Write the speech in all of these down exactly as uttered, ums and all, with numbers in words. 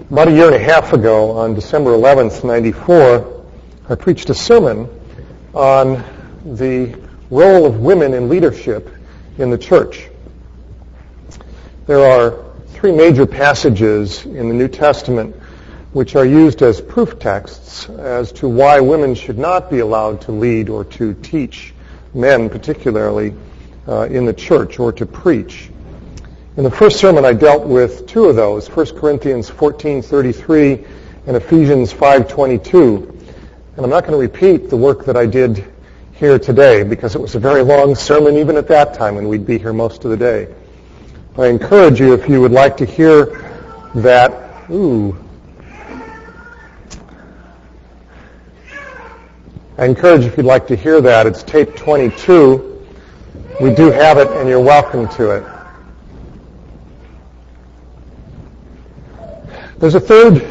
About a year and a half ago, on December eleventh, ninety-four, I preached a sermon on the role of women in leadership in the church. There are three major passages in the New Testament which are used as proof texts as to why women should not be allowed to lead or to teach men, particularly uh, in the church, or to preach. In the first sermon, I dealt with two of those, First Corinthians fourteen thirty-three and Ephesians five twenty-two. And I'm not going to repeat the work that I did here today because it was a very long sermon even at that time, and we'd be here most of the day. But I encourage you, if you would like to hear that, ooh, I encourage you if you'd like to hear that, it's tape twenty-two. We do have it, and you're welcome to it. There's a third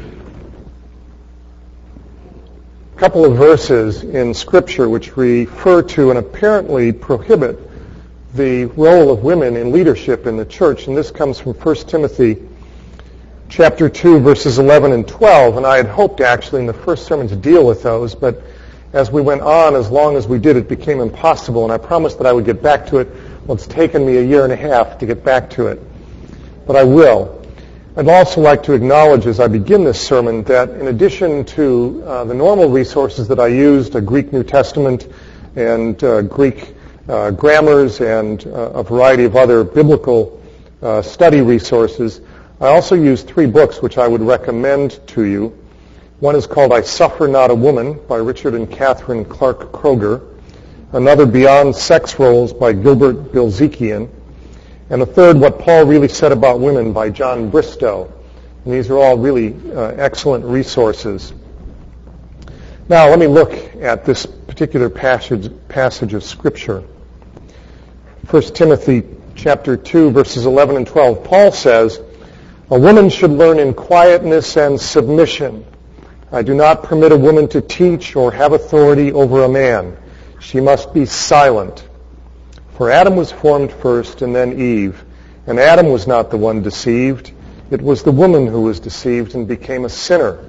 couple of verses in Scripture which refer to and apparently prohibit the role of women in leadership in the church, and this comes from First Timothy chapter two, verses eleven and twelve, and I had hoped actually in the first sermon to deal with those, but as we went on, as long as we did, it became impossible, and I promised that I would get back to it. Well, it's taken me a year and a half to get back to it, but I will. I'd also like to acknowledge as I begin this sermon that in addition to uh, the normal resources that I used, a Greek New Testament and uh, Greek uh, grammars and uh, a variety of other biblical uh, study resources, I also used three books which I would recommend to you. One is called I Suffer Not a Woman by Richard and Catherine Clark Kroger. Another, Beyond Sex Roles by Gilbert Bilzekian. And a third, What Paul Really Said About Women by John Bristow. And these are all really uh, excellent resources. Now, let me look at this particular passage, passage of Scripture. First Timothy chapter two, verses eleven and twelve. Paul says, "A woman should learn in quietness and submission. I do not permit a woman to teach or have authority over a man. She must be silent. For Adam was formed first and then Eve. And Adam was not the one deceived. It was the woman who was deceived and became a sinner."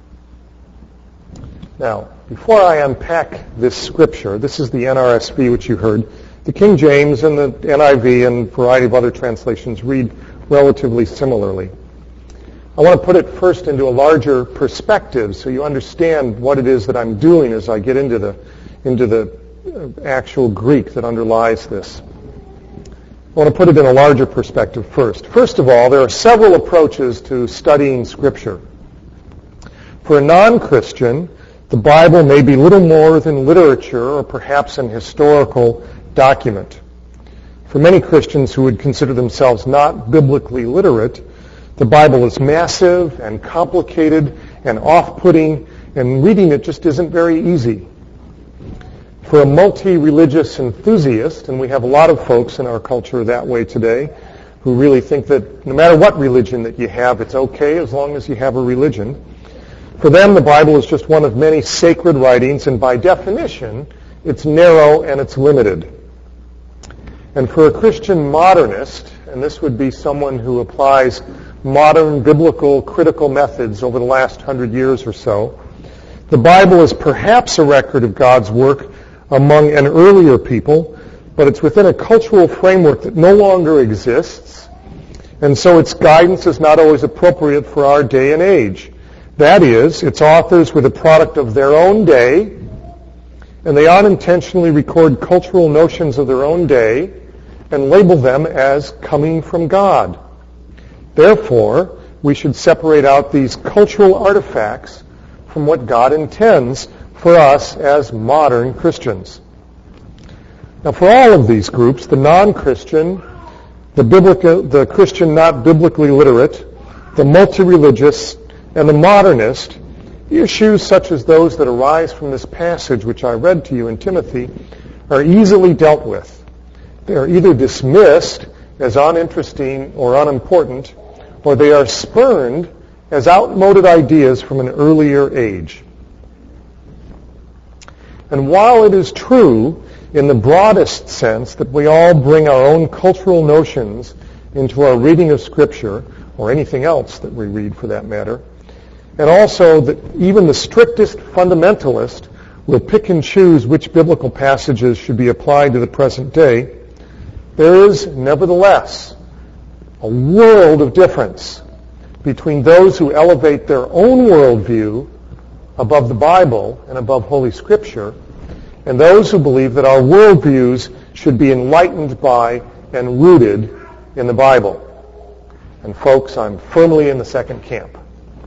Now, before I unpack this scripture, this is the N R S V which you heard. The King James and the N I V and a variety of other translations read relatively similarly. I want to put it first into a larger perspective so you understand what it is that I'm doing as I get into the into the actual Greek that underlies this. I want to put it in a larger perspective first. First of all, there are several approaches to studying Scripture. For a non-Christian, the Bible may be little more than literature or perhaps an historical document. For many Christians who would consider themselves not biblically literate, the Bible is massive and complicated and off-putting, and reading it just isn't very easy. For a multi-religious enthusiast, and we have a lot of folks in our culture that way today, who really think that no matter what religion that you have, it's okay as long as you have a religion. For them, the Bible is just one of many sacred writings, and by definition, it's narrow and it's limited. And for a Christian modernist, and this would be someone who applies modern biblical critical methods over the last hundred years or so, the Bible is perhaps a record of God's work among an earlier people, but it's within a cultural framework that no longer exists, and so its guidance is not always appropriate for our day and age. That is, its authors were the product of their own day, and they unintentionally record cultural notions of their own day and label them as coming from God. Therefore, we should separate out these cultural artifacts from what God intends for us as modern Christians. Now, for all of these groups, the non-Christian, the biblical, the Christian not biblically literate, the multi-religious, and the modernist, issues such as those that arise from this passage which I read to you in Timothy are easily dealt with. They are either dismissed as uninteresting or unimportant, or they are spurned as outmoded ideas from an earlier age. And while it is true in the broadest sense that we all bring our own cultural notions into our reading of Scripture, or anything else that we read for that matter. And also that even the strictest fundamentalist will pick and choose which biblical passages should be applied to the present day. There is, nevertheless, a world of difference between those who elevate their own worldview above the Bible and above Holy Scripture, and those who believe that our worldviews should be enlightened by and rooted in the Bible. And folks, I'm firmly in the second camp.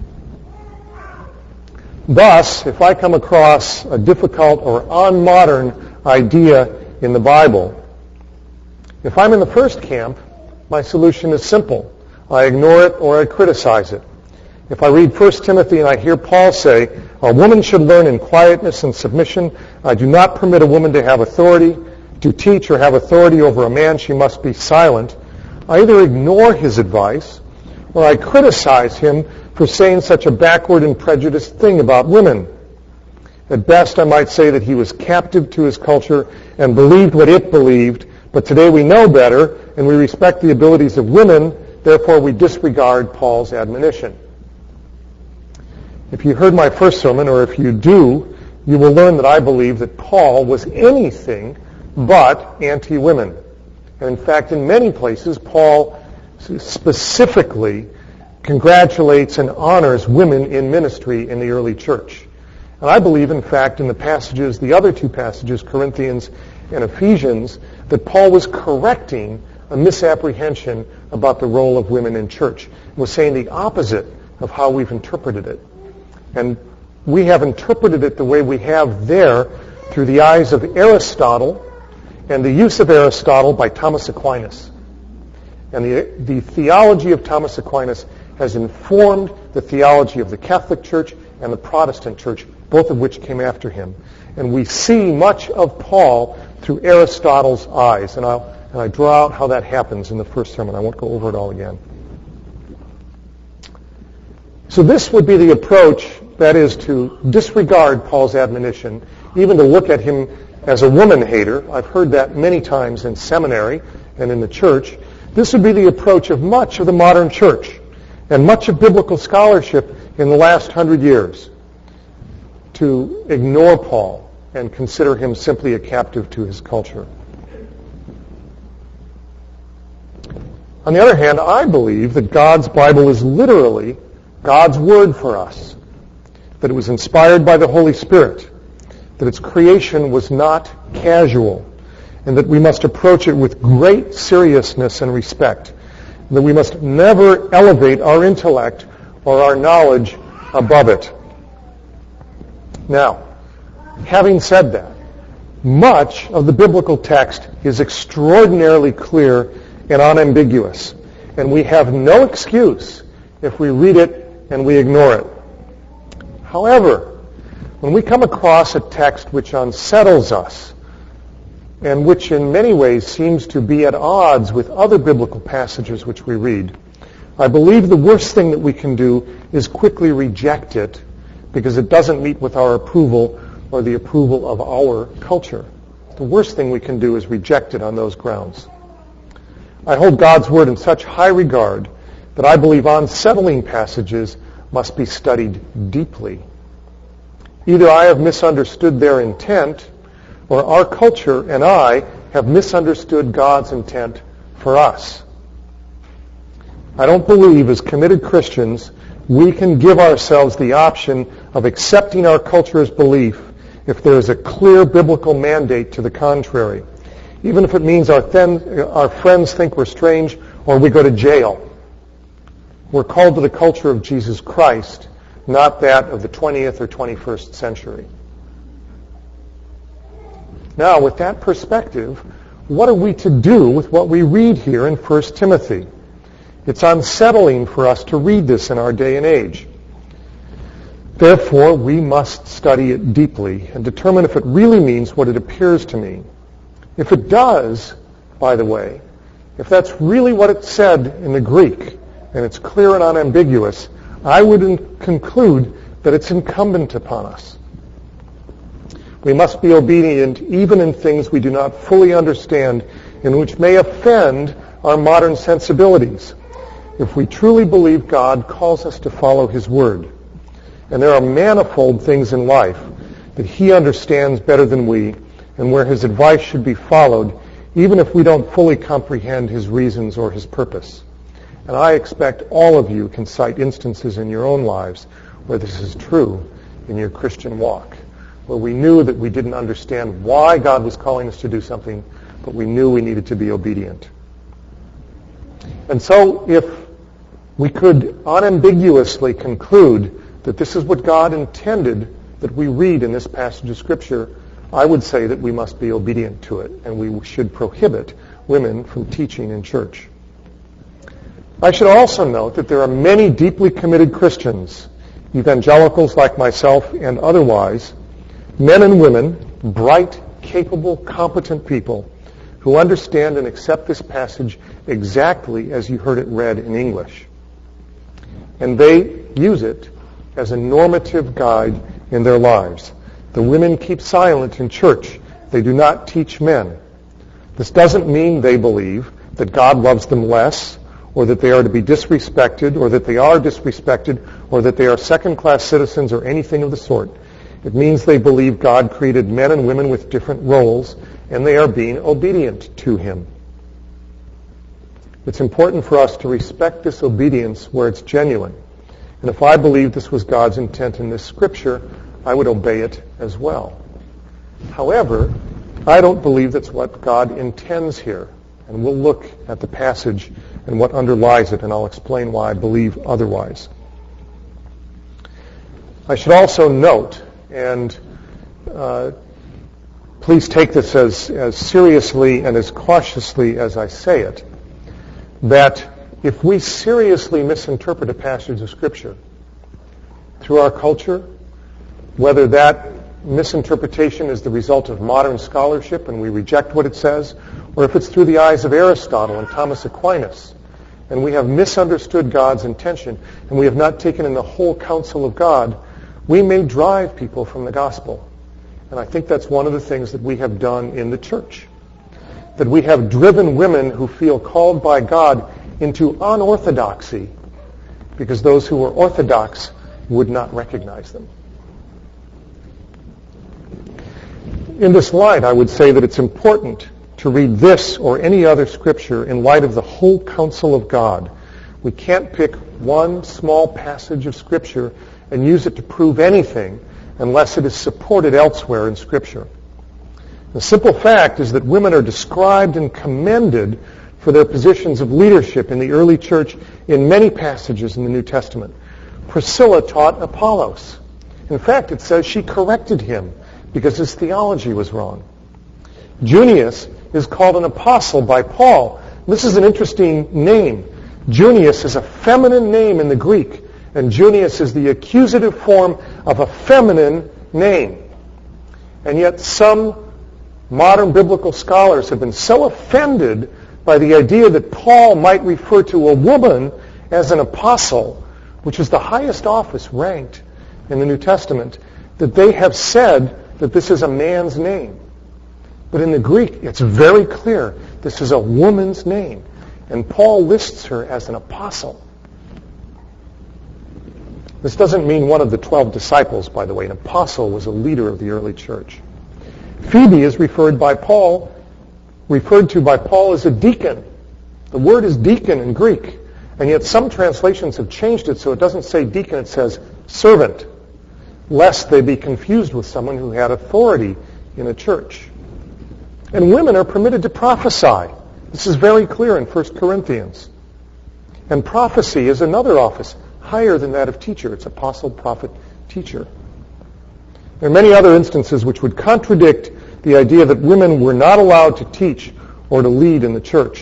Thus, if I come across a difficult or unmodern idea in the Bible, if I'm in the first camp, my solution is simple. I ignore it or I criticize it. If I read First Timothy and I hear Paul say, a woman should learn in quietness and submission. I do not permit a woman to have authority, to teach or have authority over a man. She must be silent. I either ignore his advice or I criticize him for saying such a backward and prejudiced thing about women. At best, I might say that he was captive to his culture and believed what it believed, but today we know better and we respect the abilities of women, therefore we disregard Paul's admonition. If you heard my first sermon, or if you do, you will learn that I believe that Paul was anything but anti-women. And in fact, in many places, Paul specifically congratulates and honors women in ministry in the early church. And I believe, in fact, in the passages, the other two passages, Corinthians and Ephesians, that Paul was correcting a misapprehension about the role of women in church. He was saying the opposite of how we've interpreted it. And we have interpreted it the way we have there through the eyes of Aristotle and the use of Aristotle by Thomas Aquinas. And the, the theology of Thomas Aquinas has informed the theology of the Catholic Church and the Protestant Church, both of which came after him. And we see much of Paul through Aristotle's eyes. And, I'll, and I draw out how that happens in the first sermon. I won't go over it all again. So this would be the approach, that is to disregard Paul's admonition, even to look at him as a woman hater. I've heard that many times in seminary and in the church. This would be the approach of much of the modern church and much of biblical scholarship in the last hundred years, to ignore Paul and consider him simply a captive to his culture. On the other hand, I believe that God's Bible is literally God's Word for us, that it was inspired by the Holy Spirit, that its creation was not casual, and that we must approach it with great seriousness and respect, and that we must never elevate our intellect or our knowledge above it. Now, having said that, much of the biblical text is extraordinarily clear and unambiguous, and we have no excuse if we read it and we ignore it. However, when we come across a text which unsettles us and which in many ways seems to be at odds with other biblical passages which we read, I believe the worst thing that we can do is quickly reject it because it doesn't meet with our approval or the approval of our culture. The worst thing we can do is reject it on those grounds. I hold God's Word in such high regard that I believe unsettling passages must be studied deeply. Either I have misunderstood their intent, or our culture and I have misunderstood God's intent for us. I don't believe as committed Christians we can give ourselves the option of accepting our culture's belief if there is a clear biblical mandate to the contrary, even if it means our, then, our friends think we're strange or we go to jail. We're called to the culture of Jesus Christ, not that of the twentieth or twenty-first century. Now, with that perspective, what are we to do with what we read here in First Timothy? It's unsettling for us to read this in our day and age. Therefore, we must study it deeply and determine if it really means what it appears to mean. If it does, by the way, if that's really what it said in the Greek, and it's clear and unambiguous, I would in- conclude that it's incumbent upon us. We must be obedient even in things we do not fully understand and which may offend our modern sensibilities. if we truly believe God calls us to follow His Word, and there are manifold things in life that He understands better than we, and where His advice should be followed, even if we don't fully comprehend His reasons or His purpose. And I expect all of you can cite instances in your own lives where this is true in your Christian walk, where we knew that we didn't understand why God was calling us to do something, but we knew we needed to be obedient. And so if we could unambiguously conclude that this is what God intended that we read in this passage of Scripture, I would say that we must be obedient to it, and we should prohibit women from teaching in church. I should also note that there are many deeply committed Christians, evangelicals like myself and otherwise, men and women, bright, capable, competent people, who understand and accept this passage exactly as you heard it read in English. And they use it as a normative guide in their lives. The women keep silent in church. They do not teach men. This doesn't mean they believe that God loves them less, or that they are to be disrespected, or that they are disrespected, or that they are second-class citizens, or anything of the sort. It means they believe God created men and women with different roles, and they are being obedient to Him. It's important for us to respect this obedience where it's genuine. And if I believe this was God's intent in this Scripture, I would obey it as well. However, I don't believe that's what God intends here. And we'll look at the passage and what underlies it, and I'll explain why I believe otherwise. I should also note, and uh, please take this as, as seriously and as cautiously as I say it, that if we seriously misinterpret a passage of Scripture through our culture, whether that misinterpretation is the result of modern scholarship and we reject what it says, or if it's through the eyes of Aristotle and Thomas Aquinas, and we have misunderstood God's intention, and we have not taken in the whole counsel of God, we may drive people from the gospel. And I think that's one of the things that we have done in the church. That we have driven women who feel called by God into unorthodoxy, because those who were orthodox would not recognize them. In this light, I would say that it's important to read this or any other Scripture in light of the whole counsel of God. We can't pick one small passage of Scripture and use it to prove anything unless it is supported elsewhere in Scripture. The simple fact is that women are described and commended for their positions of leadership in the early church in many passages in the New Testament. Priscilla taught Apollos. In fact, it says she corrected him because his theology was wrong. Junius is called an apostle by Paul. This is an interesting name. Junius is a feminine name in the Greek, and Junius is the accusative form of a feminine name. And yet some modern biblical scholars have been so offended by the idea that Paul might refer to a woman as an apostle, which is the highest office ranked in the New Testament, that they have said that this is a man's name. But in the Greek, it's very clear this is a woman's name. And Paul lists her as an apostle. This doesn't mean one of the twelve disciples, by the way. An apostle was a leader of the early church. Phoebe is referred by Paul, referred to by Paul as a deacon. The word is deacon in Greek. And yet some translations have changed it so it doesn't say deacon, it says servant, lest they be confused with someone who had authority in a church. And women are permitted to prophesy. This is very clear in First Corinthians. And prophecy is another office, higher than that of teacher. It's apostle, prophet, teacher. There are many other instances which would contradict the idea that women were not allowed to teach or to lead in the church.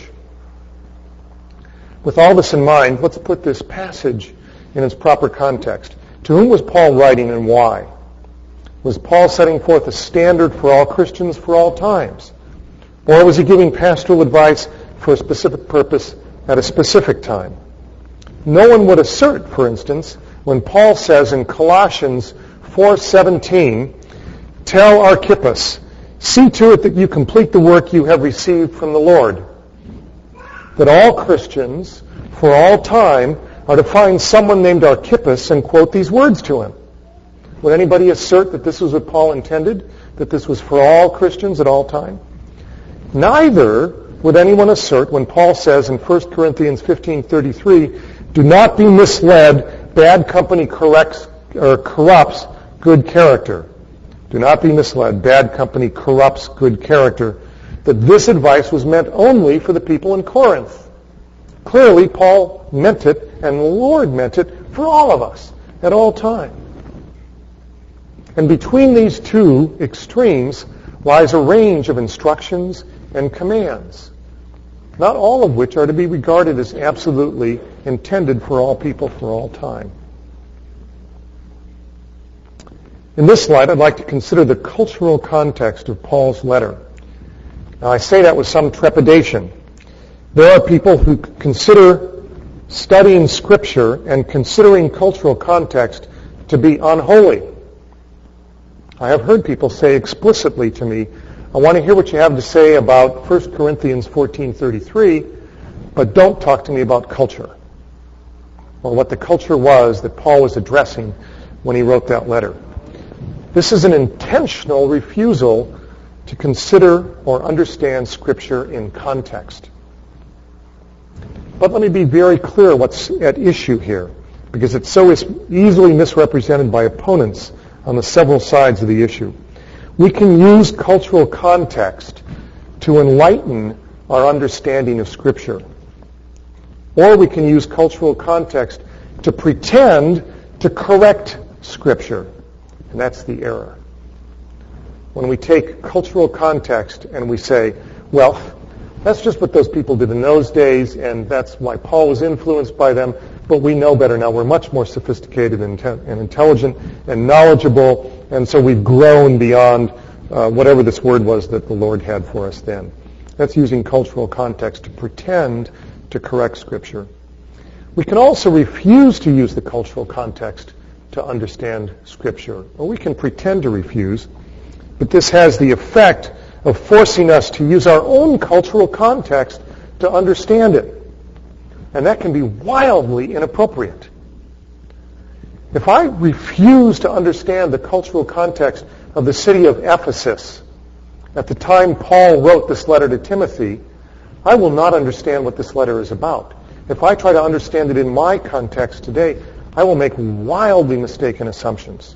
With all this in mind, let's put this passage in its proper context. To whom was Paul writing and why? Was Paul setting forth a standard for all Christians for all times? Or was he giving pastoral advice for a specific purpose at a specific time? No one would assert, for instance, when Paul says in Colossians four seventeen, "Tell Archippus, see to it that you complete the work you have received from the Lord," that all Christians for all time are to find someone named Archippus and quote these words to him. Would anybody assert that this was what Paul intended, that this was for all Christians at all time? Neither would anyone assert when Paul says in First Corinthians fifteen thirty-three, do not be misled, bad company corrects or corrupts good character. Do not be misled, bad company corrupts good character. That this advice was meant only for the people in Corinth. Clearly, Paul meant it, and the Lord meant it for all of us at all time. And between these two extremes lies a range of instructions and commands, not all of which are to be regarded as absolutely intended for all people for all time. In this slide, I'd like to consider the cultural context of Paul's letter. Now, I say that with some trepidation. There are people who consider studying Scripture and considering cultural context to be unholy. I have heard people say explicitly to me, I want to hear what you have to say about First Corinthians fourteen thirty-three, but don't talk to me about culture, or what the culture was that Paul was addressing when he wrote that letter. This is an intentional refusal to consider or understand Scripture in context. But let me be very clear what's at issue here, because it's so easily misrepresented by opponents on the several sides of the issue. We can use cultural context to enlighten our understanding of Scripture. Or we can use cultural context to pretend to correct Scripture. And that's the error. When we take cultural context and we say, well, that's just what those people did in those days, and that's why Paul was influenced by them, but we know better now. We're much more sophisticated and, and intelligent and knowledgeable, and so we've grown beyond uh, whatever this word was that the Lord had for us then. That's using cultural context to pretend to correct Scripture. We can also refuse to use the cultural context to understand Scripture, or we can pretend to refuse, but this has the effect of forcing us to use our own cultural context to understand it. And that can be wildly inappropriate. If I refuse to understand the cultural context of the city of Ephesus at the time Paul wrote this letter to Timothy, I will not understand what this letter is about. If I try to understand it in my context today, I will make wildly mistaken assumptions.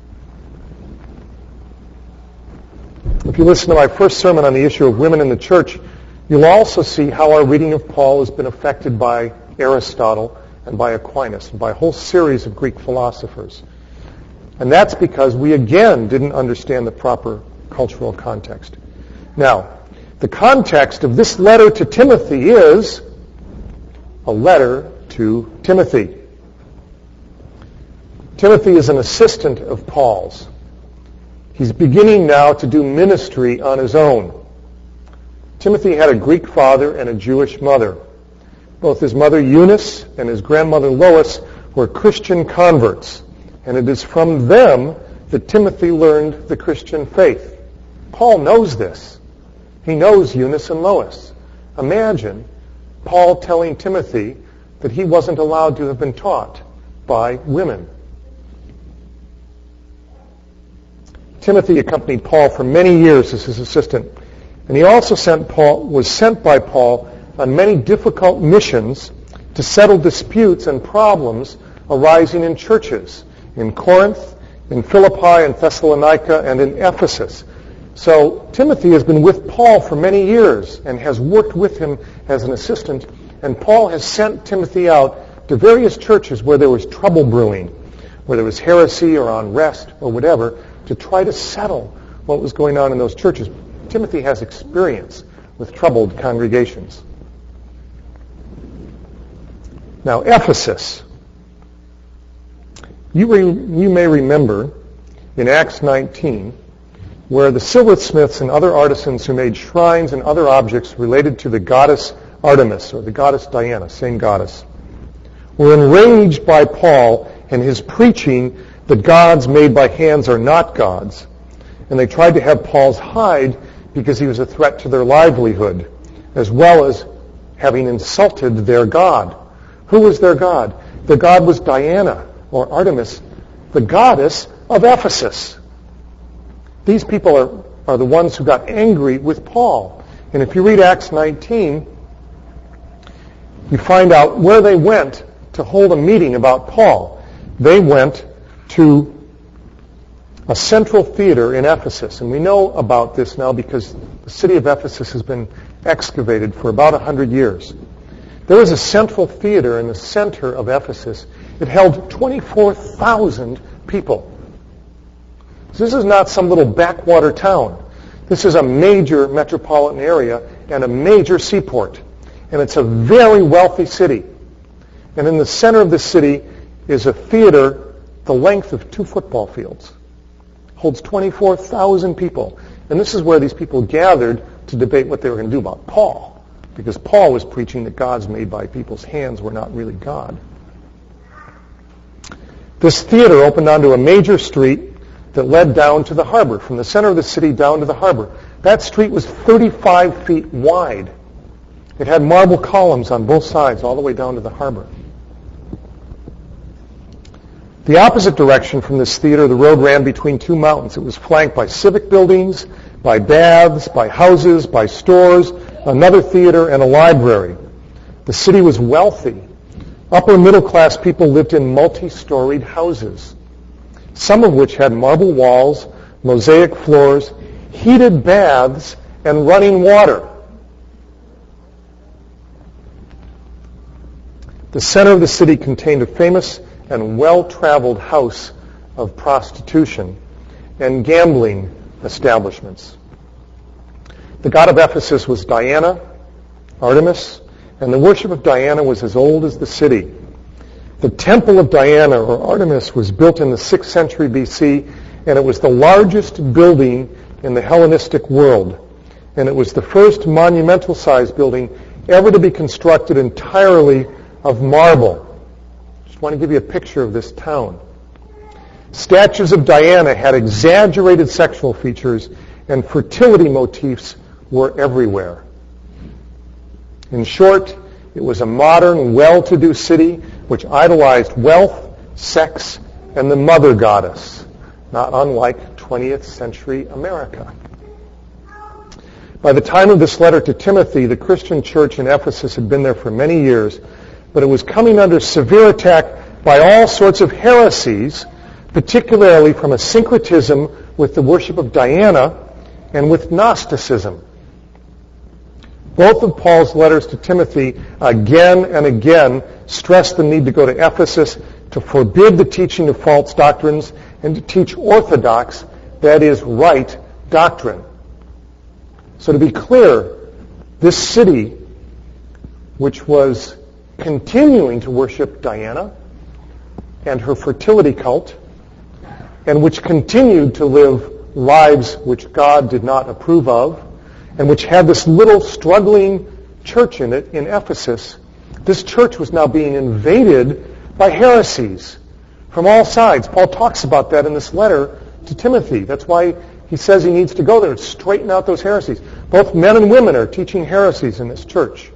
If you listen to my first sermon on the issue of women in the church, you'll also see how our reading of Paul has been affected by Aristotle and by Aquinas and by a whole series of Greek philosophers. And that's because we again didn't understand the proper cultural context. Now, the context of this letter to Timothy is a letter to Timothy. Timothy is an assistant of Paul's. He's beginning now to do ministry on his own. Timothy had a Greek father and a Jewish mother. Both his mother Eunice and his grandmother Lois were Christian converts, and it is from them that Timothy learned the Christian faith. Paul knows this. He knows Eunice and Lois. Imagine Paul telling Timothy that he wasn't allowed to have been taught by women. Timothy accompanied Paul for many years as his assistant, and he also sent Paul, was sent by Paul on many difficult missions to settle disputes and problems arising in churches in Corinth, in Philippi, in Thessalonica, and in Ephesus. So Timothy has been with Paul for many years and has worked with him as an assistant, and Paul has sent Timothy out to various churches where there was trouble brewing, where there was heresy or unrest or whatever, to try to settle what was going on in those churches. Timothy has experience with troubled congregations. Now, Ephesus. You, re, you may remember in Acts nineteen where the silversmiths and other artisans who made shrines and other objects related to the goddess Artemis, or the goddess Diana, same goddess, were enraged by Paul and his preaching that gods made by hands are not gods. And they tried to have Paul's hide because he was a threat to their livelihood, as well as having insulted their God. Who was their god? Their god was Diana, or Artemis, the goddess of Ephesus. These people are, are the ones who got angry with Paul. And if you read Acts nineteen, you find out where they went to hold a meeting about Paul. They went to a central theater in Ephesus. And we know about this now because the city of Ephesus has been excavated for about one hundred years. There was a central theater in the center of Ephesus. It held twenty-four thousand people. So this is not some little backwater town. This is a major metropolitan area and a major seaport. And it's a very wealthy city. And in the center of the city is a theater the length of two football fields. Holds twenty-four thousand people. And this is where these people gathered to debate what they were going to do about Paul. Because Paul was preaching that gods made by people's hands were not really God. This theater opened onto a major street that led down to the harbor, from the center of the city down to the harbor. That street was thirty-five feet wide. It had marble columns on both sides all the way down to the harbor. The opposite direction from this theater, the road ran between two mountains. It was flanked by civic buildings, by baths, by houses, by stores, another theater, and a library. The city was wealthy. Upper middle class people lived in multi-storied houses, some of which had marble walls, mosaic floors, heated baths, and running water. The center of the city contained a famous and well-traveled house of prostitution and gambling establishments. The god of Ephesus was Diana, Artemis, and the worship of Diana was as old as the city. The temple of Diana, or Artemis, was built in the sixth century B C, and it was the largest building in the Hellenistic world. And it was the first monumental-sized building ever to be constructed entirely of marble. Just want to give you a picture of this town. Statues of Diana had exaggerated sexual features, and fertility motifs were everywhere. In short, it was a modern, well-to-do city which idolized wealth, sex, and the mother goddess, not unlike twentieth century America. By the time of this letter to Timothy, the Christian church in Ephesus had been there for many years, but it was coming under severe attack by all sorts of heresies, particularly from a syncretism with the worship of Diana and with Gnosticism. Both of Paul's letters to Timothy again and again stress the need to go to Ephesus to forbid the teaching of false doctrines and to teach orthodox, that is, right doctrine. So to be clear, this city, which was continuing to worship Diana and her fertility cult, and which continued to live lives which God did not approve of, and which had this little struggling church in it in Ephesus, this church was now being invaded by heresies from all sides. Paul talks about that in this letter to Timothy. That's why he says he needs to go there and straighten out those heresies. Both men and women are teaching heresies in this church.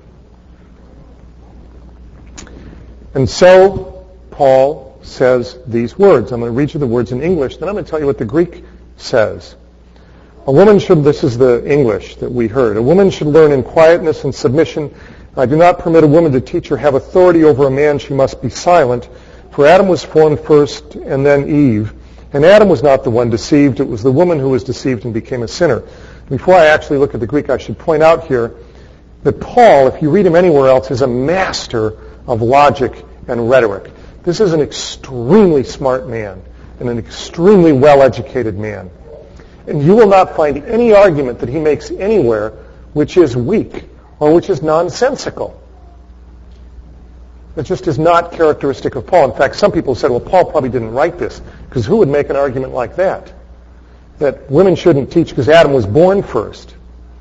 And so Paul says these words. I'm going to read you the words in English, then I'm going to tell you what the Greek says. A woman should, this is the English that we heard, a woman should learn in quietness and submission. I do not permit a woman to teach or have authority over a man. She must be silent. For Adam was formed first and then Eve. And Adam was not the one deceived. It was the woman who was deceived and became a sinner. Before I actually look at the Greek, I should point out here that Paul, if you read him anywhere else, is a master of logic and rhetoric. This is an extremely smart man and an extremely well-educated man. And you will not find any argument that he makes anywhere which is weak or which is nonsensical. It just is not characteristic of Paul. In fact, some people said, well, Paul probably didn't write this, because who would make an argument like that? That women shouldn't teach because Adam was born first.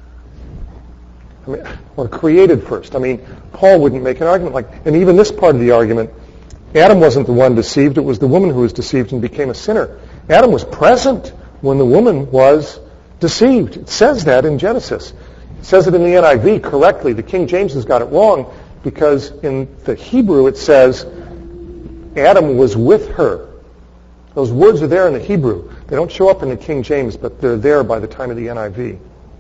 I mean, or created first. I mean, Paul wouldn't make an argument like that. And even this part of the argument, Adam wasn't the one deceived. It was the woman who was deceived and became a sinner. Adam was present when the woman was deceived. It says that in Genesis. It says it in the N I V correctly. The King James has got it wrong. because in the Hebrew it says Adam was with her. Those words are there in the Hebrew. They don't show up in the King James, but they're there by the time of the N I V.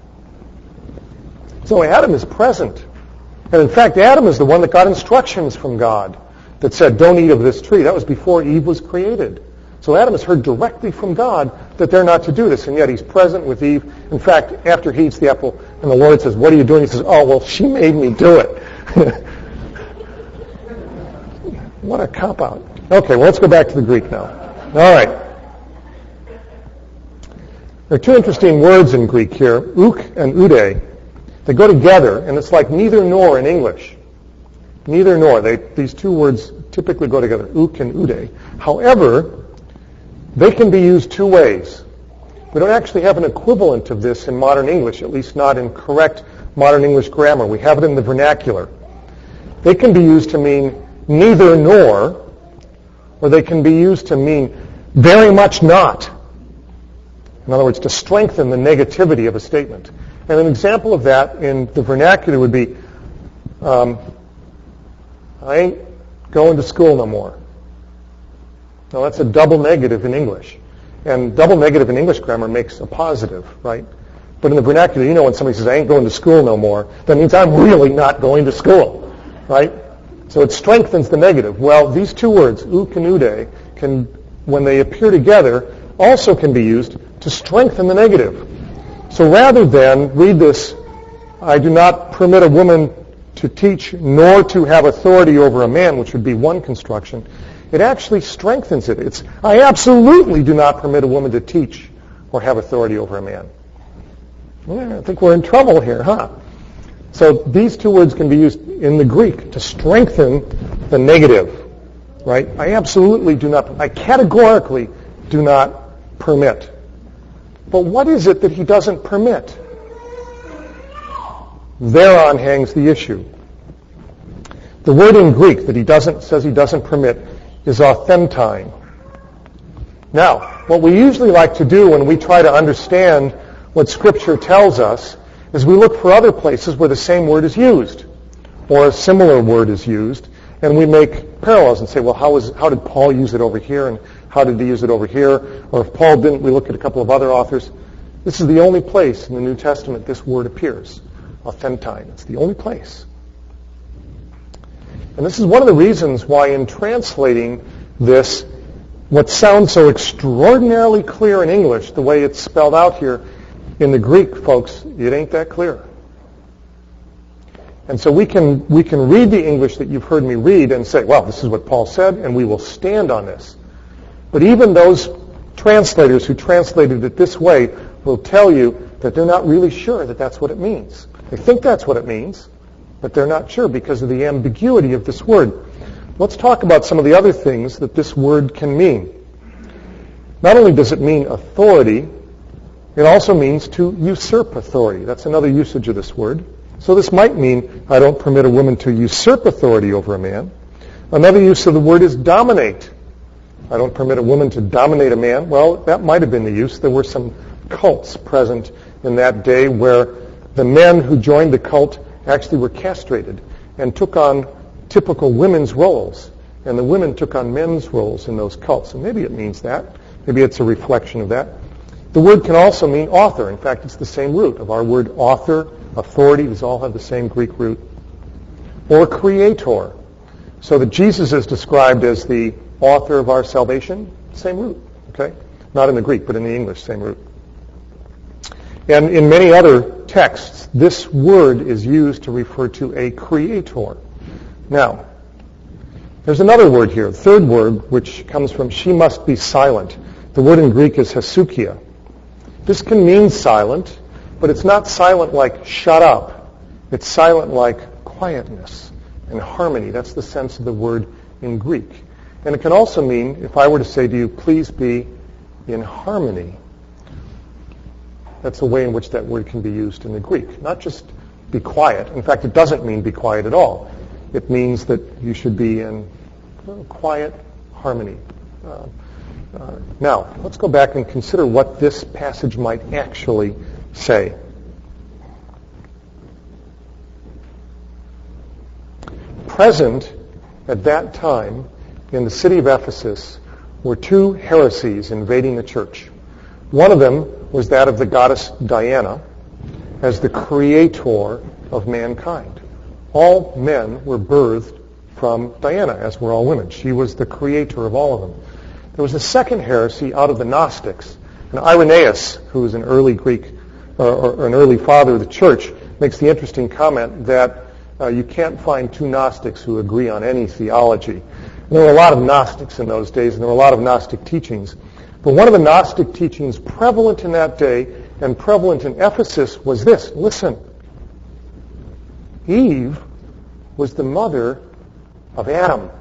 So Adam is present. And in fact, Adam is the one that got instructions from God that said, don't eat of this tree. That was before Eve was created. So Adam has heard directly from God that they're not to do this, and yet he's present with Eve. In fact, after he eats the apple, and the Lord says, what are you doing? He says, oh, well, she made me do it. What a cop-out. Okay, well, let's go back to the Greek now. All right. There are two interesting words in Greek here, uk and ude. They go together, and it's like neither nor in English. Neither nor. They, these two words typically go together, uk and ude. However, they can be used two ways. We don't actually have an equivalent of this in modern English, at least not in correct modern English grammar. We have it in the vernacular. They can be used to mean neither nor, or they can be used to mean very much not. In other words, to strengthen the negativity of a statement. And an example of that in the vernacular would be, um, I ain't going to school no more. Now that's a double negative in English. And double negative in English grammar makes a positive, right? But in the vernacular, you know when somebody says, I ain't going to school no more, that means I'm really not going to school, right? So it strengthens the negative. Well, these two words, uk and ude, can, when they appear together, also can be used to strengthen the negative. So rather than read this, I do not permit a woman to teach nor to have authority over a man, which would be one construction, it actually strengthens it. It's, I absolutely do not permit a woman to teach or have authority over a man. Yeah, I think we're in trouble here, huh? So these two words can be used in the Greek to strengthen the negative, right? I absolutely do not, I categorically do not permit. But what is it that he doesn't permit? Thereon hangs the issue. The word in Greek that he doesn't says he doesn't permit is authentine. Now, what we usually like to do when we try to understand what Scripture tells us is we look for other places where the same word is used or a similar word is used, and we make parallels and say, well, how, is, how did Paul use it over here, and how did he use it over here? Or if Paul didn't, we look at a couple of other authors. This is the only place in the New Testament this word appears, authentine. It's the only place. And this is one of the reasons why in translating this, what sounds so extraordinarily clear in English, the way it's spelled out here, in the Greek, folks, it ain't that clear. And so we can we can read the English that you've heard me read and say, well, this is what Paul said, and we will stand on this. But even those translators who translated it this way will tell you that they're not really sure that that's what it means. They think that's what it means, but they're not sure because of the ambiguity of this word. Let's talk about some of the other things that this word can mean. Not only does it mean authority, it also means to usurp authority. That's another usage of this word. So this might mean I don't permit a woman to usurp authority over a man. Another use of the word is dominate. I don't permit a woman to dominate a man. Well, that might have been the use. There were some cults present in that day where the men who joined the cult actually were castrated and took on typical women's roles, and the women took on men's roles in those cults. And maybe it means that. Maybe it's a reflection of that. The word can also mean author. In fact, it's the same root of our word author, authority. These all have the same Greek root. Or creator. So that Jesus is described as the author of our salvation, same root. Okay? Not in the Greek, but in the English, same root. And in many other texts, this word is used to refer to a creator. Now, there's another word here, the third word, which comes from she must be silent. The word in Greek is hesukia. This can mean silent, but it's not silent like shut up. It's silent like quietness and harmony. That's the sense of the word in Greek. And it can also mean, if I were to say to you, please be in harmony. That's the way in which that word can be used in the Greek. Not just be quiet. In fact, it doesn't mean be quiet at all. It means that you should be in quiet harmony. Uh, uh, now, let's go back and consider what this passage might actually say. Present at that time in the city of Ephesus were two heresies invading the church. One of them was that of the goddess Diana as the creator of mankind. All men were birthed from Diana, as were all women. She was the creator of all of them. There was a second heresy out of the Gnostics. And Irenaeus, who was an early Greek, uh, or an early father of the church, makes the interesting comment that uh, you can't find two Gnostics who agree on any theology. And there were a lot of Gnostics in those days, and there were a lot of Gnostic teachings. But one of the Gnostic teachings prevalent in that day and prevalent in Ephesus was this. Listen. Eve was the mother of Adam.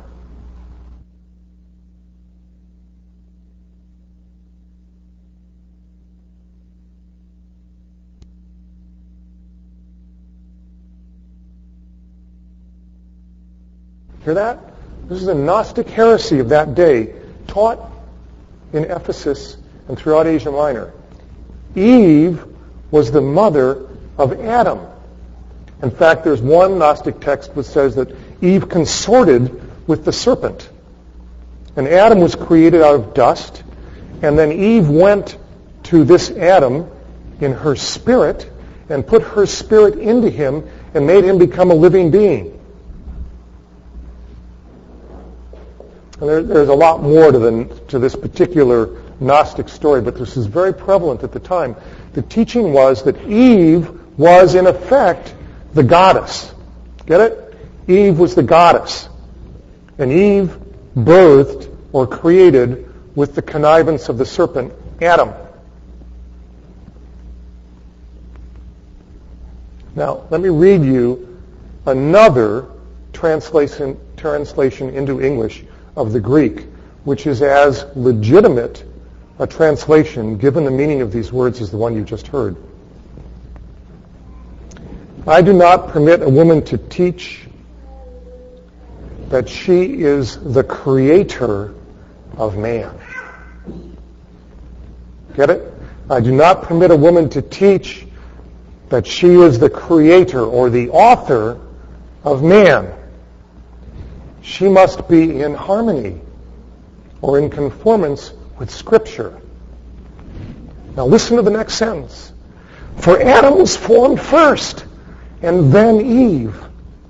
Hear that? This is a Gnostic heresy of that day, taught in Ephesus and throughout Asia Minor. Eve was the mother of Adam. In fact, there's one Gnostic text which says that Eve consorted with the serpent. And Adam was created out of dust, and then Eve went to this Adam in her spirit and put her spirit into him and made him become a living being. And there, there's a lot more to, the, to this particular Gnostic story, but this is very prevalent at the time. The teaching was that Eve was, in effect, the goddess. Get it? Eve was the goddess. And Eve birthed or created, with the connivance of the serpent, Adam. Now, let me read you another translation, translation into English of the Greek, which is as legitimate a translation, given the meaning of these words, as the one you just heard. I do not permit a woman to teach that she is the creator of man. Get it? I do not permit a woman to teach that she is the creator or the author of man. She must be in harmony or in conformance with Scripture. Now listen to the next sentence. For Adam was formed first, and then Eve.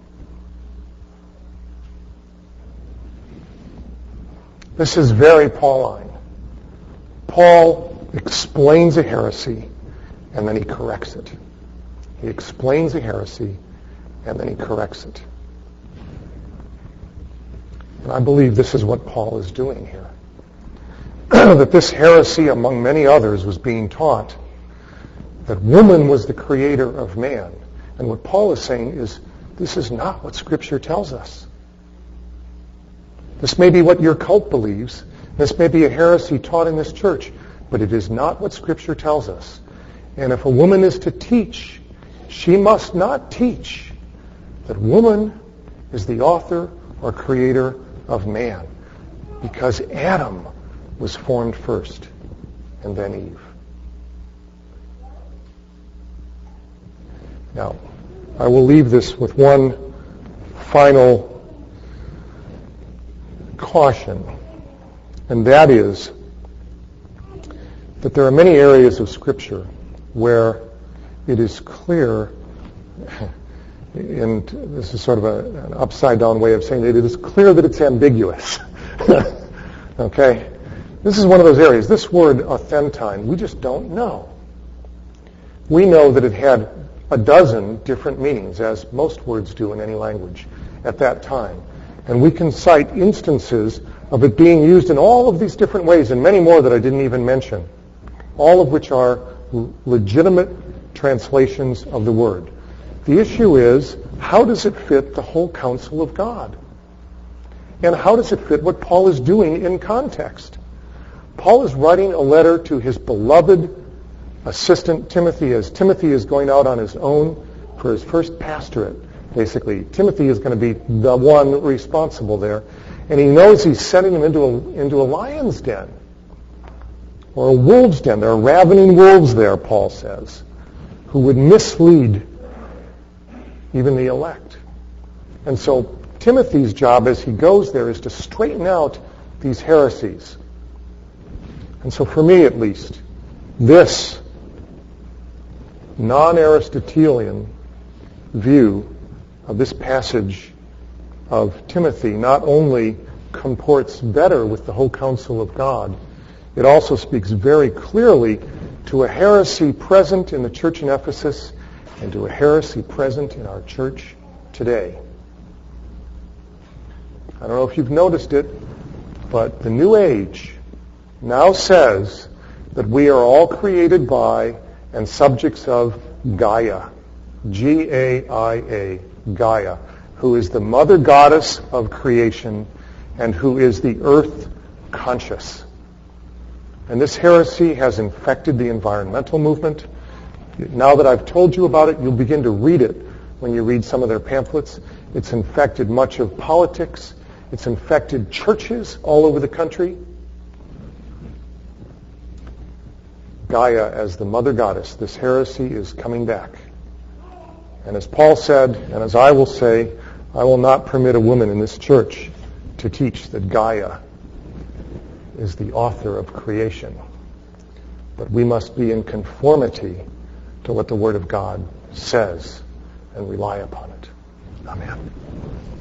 This is very Pauline. Paul explains a heresy, and then he corrects it. He explains a heresy, and then he corrects it. And I believe this is what Paul is doing here. That this heresy, among many others, was being taught that woman was the creator of man. And what Paul is saying is, this is not what Scripture tells us. This may be what your cult believes. This may be a heresy taught in this church. But it is not what Scripture tells us. And if a woman is to teach, she must not teach that woman is the author or creator of man. Because Adam was formed first, and then Eve. Now, I will leave this with one final caution, and that is that there are many areas of Scripture where it is clear, and this is sort of a, an upside-down way of saying it, it is clear that it's ambiguous. Okay? This is one of those areas. This word, authentine, we just don't know. We know that it had a dozen different meanings, as most words do in any language at that time. And we can cite instances of it being used in all of these different ways, and many more that I didn't even mention, all of which are legitimate translations of the word. The issue is, how does it fit the whole counsel of God? And how does it fit what Paul is doing in context? Paul is writing a letter to his beloved assistant Timothy, as Timothy is going out on his own for his first pastorate, basically. Timothy is going to be the one responsible there. And he knows he's sending him into a, into a lion's den, or a wolf's den. There are ravening wolves there, Paul says, who would mislead even the elect. And so Timothy's job as he goes there is to straighten out these heresies. And so for me at least, this non-Aristotelian view of this passage of Timothy not only comports better with the whole counsel of God, it also speaks very clearly to a heresy present in the church in Ephesus and to a heresy present in our church today. I don't know if you've noticed it, but the New Age now says that we are all created by and subjects of Gaia, G A I A, Gaia, who is the mother goddess of creation and who is the earth conscious. And this heresy has infected the environmental movement. Now that I've told you about it, you'll begin to read it when you read some of their pamphlets. It's infected much of politics. It's infected churches all over the country. Gaia as the mother goddess, this heresy is coming back. And as Paul said, and as I will say, I will not permit a woman in this church to teach that Gaia is the author of creation. But we must be in conformity to what the Word of God says and rely upon it. Amen.